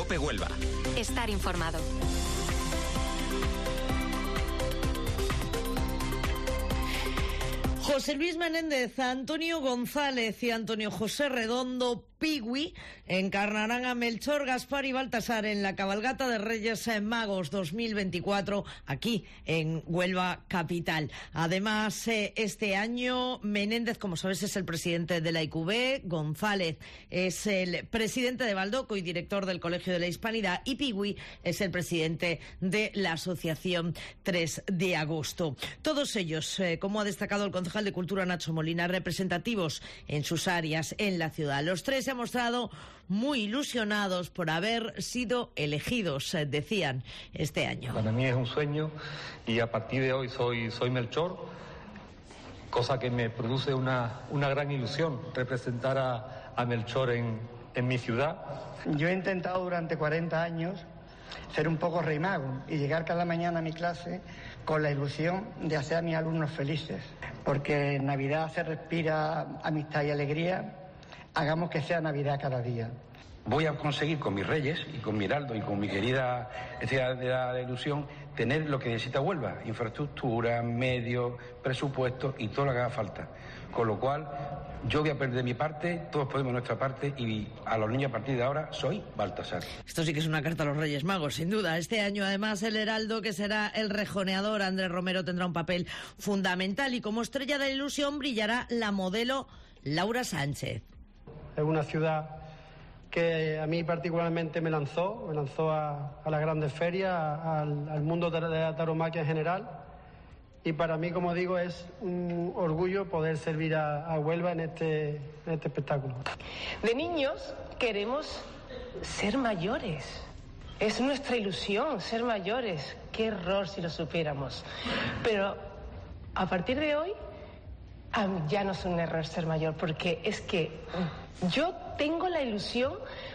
COPE Huelva. Estar informado. José Luis Menéndez, Antonio González y Antonio José Redondo Pigui encarnarán a Melchor, Gaspar y Baltasar en la cabalgata de Reyes Magos 2024 aquí en Huelva capital. Además, este año Menéndez, como sabes, es el presidente de la IQB, González es el presidente de Baldoco y director del Colegio de la Hispanidad, y Pigui es el presidente de la Asociación 3 de Agosto. Todos ellos, como ha destacado el concejal de Cultura Nacho Molina, representativos en sus áreas en la ciudad. Los tres se han mostrado muy ilusionados por haber sido elegidos, decían, este año. Para mí es un sueño y a partir de hoy soy Melchor, cosa que me produce una gran ilusión representar a Melchor en mi ciudad. Yo he intentado durante 40 años ser un poco rey mago y llegar cada mañana a mi clase con la ilusión de hacer a mis alumnos felices, porque en Navidad se respira amistad y alegría. Hagamos que sea Navidad cada día. Voy a conseguir con mis reyes y con mi heraldo y con mi querida estrella de la ilusión tener lo que necesita Huelva: infraestructura, medios, presupuesto y todo lo que haga falta. Con lo cual, yo voy a perder mi parte, todos ponemos nuestra parte, y a los niños a partir de ahora soy Baltasar. Esto sí que es una carta a los Reyes Magos, sin duda. Este año, además, el heraldo, que será el rejoneador Andrés Romero, tendrá un papel fundamental, y como estrella de la ilusión brillará la modelo Laura Sánchez. Es una ciudad que a mí particularmente me lanzó a las grandes ferias, al mundo de la tauromaquia en general, y para mí, como digo, es un orgullo poder servir a Huelva en este espectáculo. De niños queremos ser mayores, es nuestra ilusión ser mayores. Qué error si lo supiéramos, pero a partir de hoy ya no es un error ser mayor, porque es que yo tengo la ilusión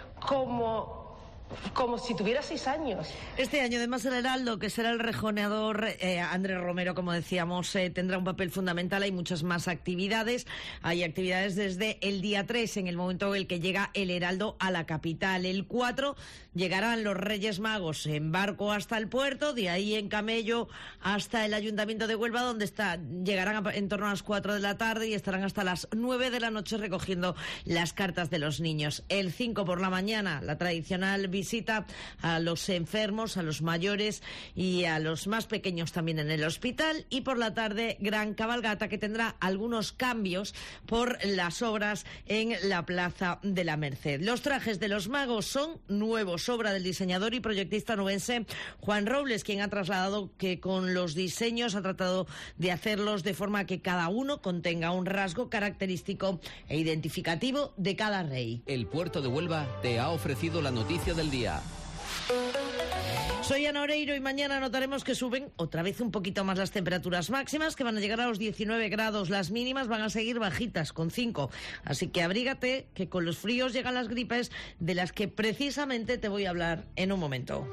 como si tuviera 6 años. Este año, además, el heraldo, que será el rejoneador Andrés Romero, como decíamos, tendrá un papel fundamental. Hay muchas más actividades. Hay actividades desde el día 3, en el momento en el que llega el heraldo a la capital. El 4 llegarán los Reyes Magos en barco hasta el puerto, de ahí en camello hasta el Ayuntamiento de Huelva, donde llegarán en torno a las 4 de la tarde y estarán hasta las 9 de la noche recogiendo las cartas de los niños. El 5 por la mañana, la tradicional visita a los enfermos, a los mayores y a los más pequeños también en el hospital, y por la tarde gran cabalgata que tendrá algunos cambios por las obras en la Plaza de la Merced. Los trajes de los magos son nuevos, obra del diseñador y proyectista nubense Juan Robles, quien ha trasladado que con los diseños ha tratado de hacerlos de forma que cada uno contenga un rasgo característico e identificativo de cada rey. El puerto de Huelva te ha ofrecido la noticia del día. Soy Ana Oreiro y mañana notaremos que suben otra vez un poquito más las temperaturas máximas, que van a llegar a los 19 grados. Las mínimas van a seguir bajitas, con 5. Así que abrígate, que con los fríos llegan las gripes, de las que precisamente te voy a hablar en un momento.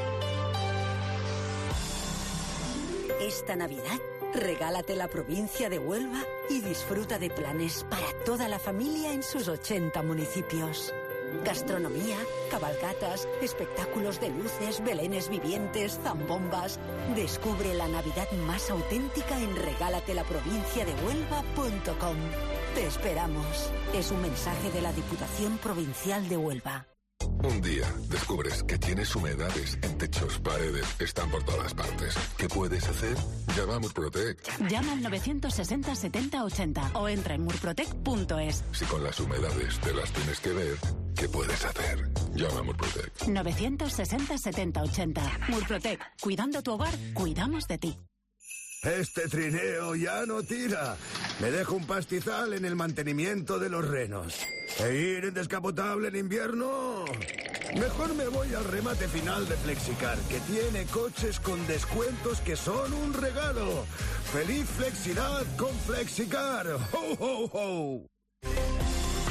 Esta Navidad, regálate la provincia de Huelva y disfruta de planes para toda la familia en sus 80 municipios. Gastronomía, cabalgatas, espectáculos de luces, belenes vivientes, zambombas. Descubre la Navidad más auténtica en regalatelaprovinciadehuelva.com. Te esperamos. Es un mensaje de la Diputación Provincial de Huelva. Un día descubres que tienes humedades en techos, paredes, están por todas partes. ¿Qué puedes hacer? Llama a Murprotec. Llama al 960 70 80 o entra en murprotec.es. Si con las humedades te las tienes que ver, ¿qué puedes hacer? Llama a Murprotec. 960 70 80. Murprotec. Cuidando tu hogar, cuidamos de ti. Este trineo ya no tira. Me dejo un pastizal en el mantenimiento de los renos. ¿E ir en descapotable en invierno? Mejor me voy al remate final de Flexicar, que tiene coches con descuentos que son un regalo. ¡Feliz Flexidad con Flexicar! ¡Ho, ho, ho!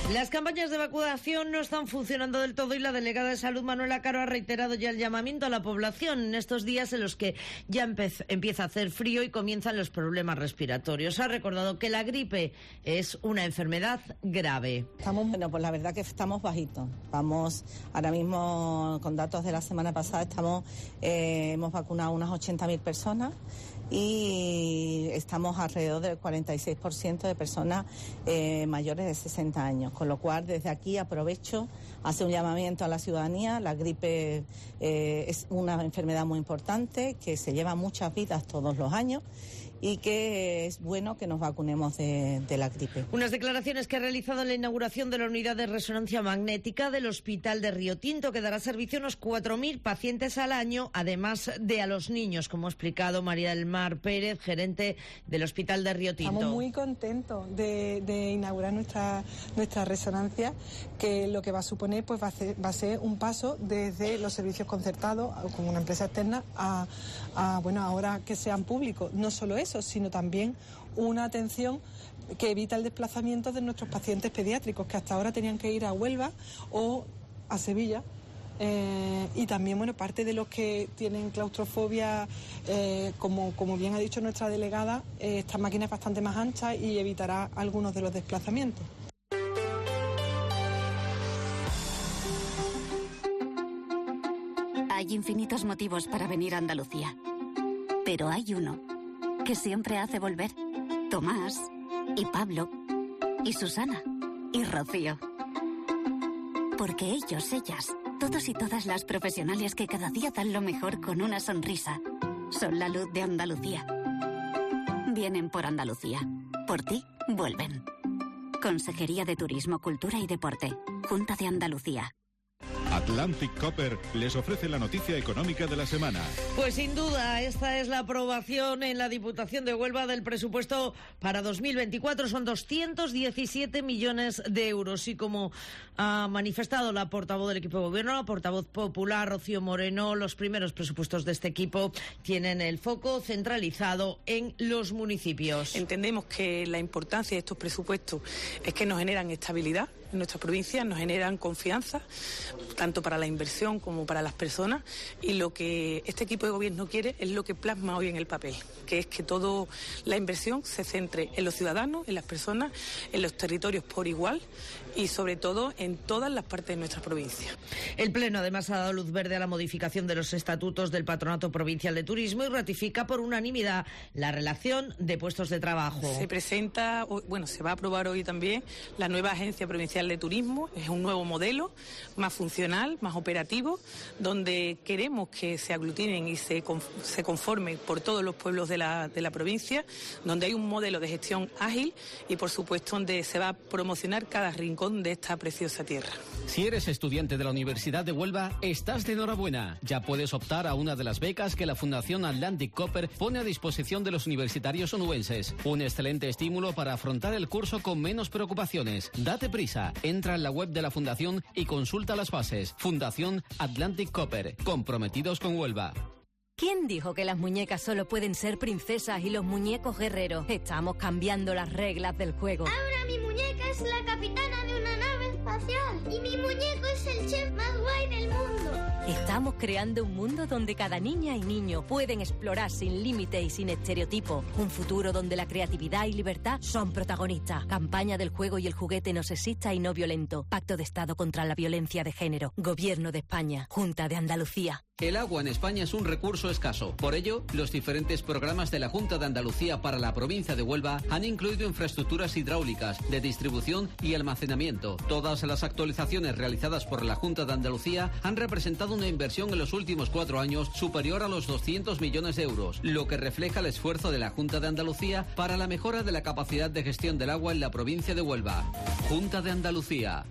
Las campañas de vacunación no están funcionando del todo y la delegada de Salud, Manuela Caro, ha reiterado ya el llamamiento a la población en estos días en los que ya empieza a hacer frío y comienzan los problemas respiratorios. Ha recordado que la gripe es una enfermedad grave. Pues la verdad que estamos bajitos. Vamos, ahora mismo con datos de la semana pasada, hemos vacunado unas 80.000 personas y estamos alrededor del 46% de personas mayores de 60 años. Con lo cual, desde aquí aprovecho, hace un llamamiento a la ciudadanía. La gripe es una enfermedad muy importante que se lleva muchas vidas todos los años y que es bueno que nos vacunemos de la gripe. Unas declaraciones que ha realizado en la inauguración de la unidad de resonancia magnética del Hospital de Río Tinto, que dará servicio a unos 4.000 pacientes al año, además de a los niños, como ha explicado María del Mar Pérez, gerente del Hospital de Río Tinto. Estamos muy contentos de inaugurar nuestra resonancia, que lo que va a suponer pues va a ser un paso desde los servicios concertados con una empresa externa a ahora que sean públicos. No solo eso, sino también una atención que evita el desplazamiento de nuestros pacientes pediátricos, que hasta ahora tenían que ir a Huelva o a Sevilla. Y también, parte de los que tienen claustrofobia, como bien ha dicho nuestra delegada, esta máquina es bastante más ancha y evitará algunos de los desplazamientos. Hay infinitos motivos para venir a Andalucía, pero hay uno que siempre hace volver. Tomás, y Pablo, y Susana, y Rocío. Porque ellos, ellas, todos y todas las profesionales que cada día dan lo mejor con una sonrisa, son la luz de Andalucía. Vienen por Andalucía. Por ti, vuelven. Consejería de Turismo, Cultura y Deporte. Junta de Andalucía. Atlantic Copper les ofrece la noticia económica de la semana. Pues sin duda, esta es la aprobación en la Diputación de Huelva del presupuesto para 2024. Son 217 millones de euros. Y como ha manifestado la portavoz del equipo de gobierno, la portavoz popular, Rocío Moreno, los primeros presupuestos de este equipo tienen el foco centralizado en los municipios. Entendemos que la importancia de estos presupuestos es que nos generan estabilidad en nuestra provincia, nos generan confianza, tanto para la inversión como para las personas, y lo que este equipo de gobierno quiere es lo que plasma hoy en el papel, que es que toda la inversión se centre en los ciudadanos, en las personas, en los territorios por igual y sobre todo en todas las partes de nuestra provincia. El Pleno además ha dado luz verde a la modificación de los estatutos del Patronato Provincial de Turismo y ratifica por unanimidad la relación de puestos de trabajo. Se va a aprobar hoy también la nueva Agencia Provincial de Turismo. Es un nuevo modelo, más funcional, más operativo, donde queremos que se aglutinen y se conformen por todos los pueblos de la provincia, donde hay un modelo de gestión ágil y, por supuesto, donde se va a promocionar cada rincón de esta preciosa tierra. Si eres estudiante de la Universidad de Huelva, estás de enhorabuena. Ya puedes optar a una de las becas que la Fundación Atlantic Copper pone a disposición de los universitarios onubenses. Un excelente estímulo para afrontar el curso con menos preocupaciones. Date prisa, entra en la web de la Fundación y consulta las bases. Fundación Atlantic Copper, comprometidos con Huelva. ¿Quién dijo que las muñecas solo pueden ser princesas y los muñecos guerreros? Estamos cambiando las reglas del juego. Ahora mi muñeca es la capitana de una nave espacial y mi muñeco es el chef más guay del mundo. Estamos creando un mundo donde cada niña y niño pueden explorar sin límite y sin estereotipo. Un futuro donde la creatividad y libertad son protagonistas. Campaña del juego y el juguete no sexista y no violento. Pacto de Estado contra la violencia de género. Gobierno de España. Junta de Andalucía. El agua en España es un recurso escaso. Por ello, los diferentes programas de la Junta de Andalucía para la provincia de Huelva han incluido infraestructuras hidráulicas, de distribución y almacenamiento. Todas las actualizaciones realizadas por la Junta de Andalucía han representado una inversión en los últimos 4 años superior a los 200 millones de euros, lo que refleja el esfuerzo de la Junta de Andalucía para la mejora de la capacidad de gestión del agua en la provincia de Huelva. Junta de Andalucía.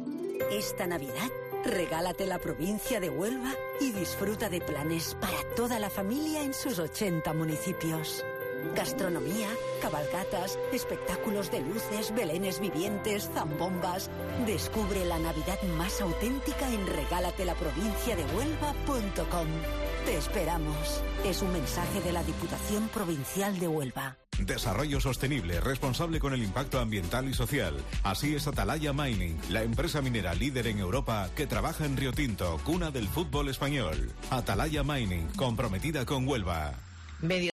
Esta Navidad, regálate la provincia de Huelva y disfruta de planes para toda la familia en sus 80 municipios. Gastronomía, cabalgatas, espectáculos de luces, belenes vivientes, zambombas. Descubre la Navidad más auténtica en regálatelaprovinciadehuelva.com. Te esperamos. Es un mensaje de la Diputación Provincial de Huelva. Desarrollo sostenible, responsable con el impacto ambiental y social. Así es Atalaya Mining, la empresa minera líder en Europa que trabaja en Río Tinto, cuna del fútbol español. Atalaya Mining, comprometida con Huelva.